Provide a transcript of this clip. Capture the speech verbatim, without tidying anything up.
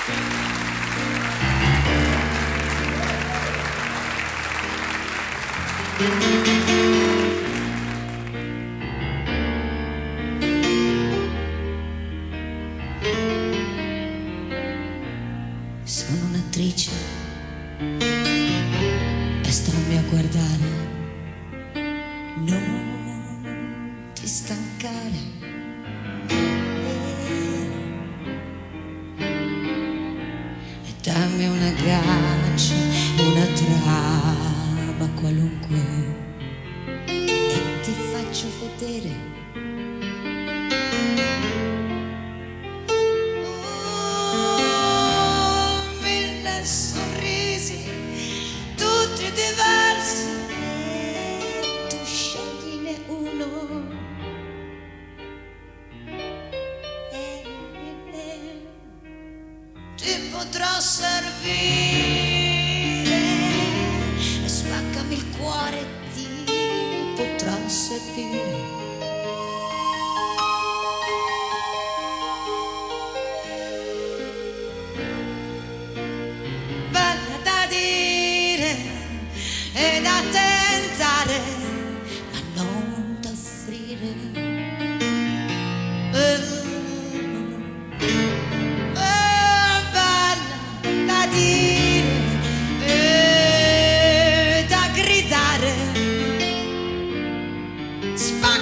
Sono un'attrice e stammi a guardare, non ti stancare. E dammi una gaccia, una trama qualunque e ti faccio vedere. Sorrisi tutti diversi e tu scegliene uno e ti potrò servire e spaccami il cuore, ti potrà servire. E da tentare, ma non da offrire. Eh, eh, bella da dire e da gridare. Spacca